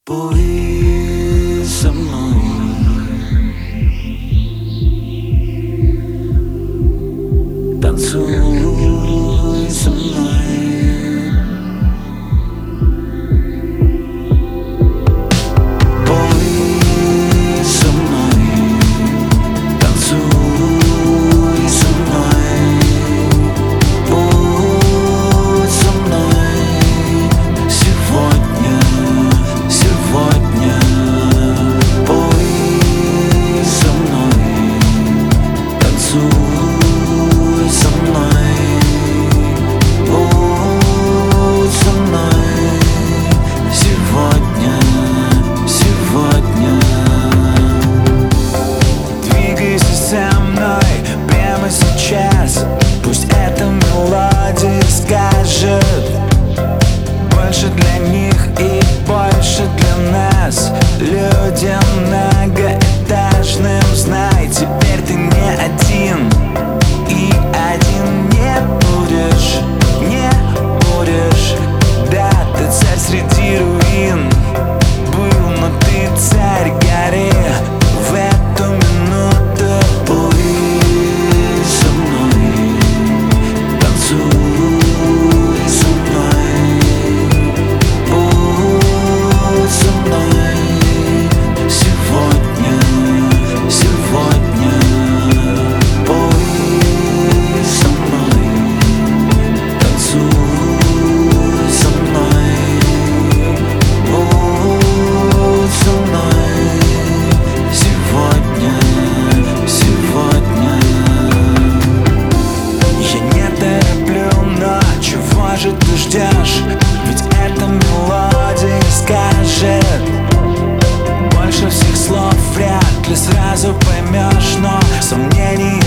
Будь со мной, танцуй со мной, будь со мной, танцуй со мной, будь со мной сегодня. Будь со мной, танцуй со мной, будь со мной сегодня. Двигайся со мной прямо сейчас, пусть эта мелодия скажет больше для них и больше для нас, людям многоэтажным. Знай, теперь ты не один, и один не будешь. Да, ты царь среди руин был, но ты царь горы в эту минуту. Будь со мной, танцуй со мной, будь со мной сегодня. Будь со мной, танцуй со мной, будь со мной сегодня. Я не тороплю, но чего же ты ждешь? Ведь эта мелодия скажет больше всех слов, вряд ли сразу поймешь, но сомнений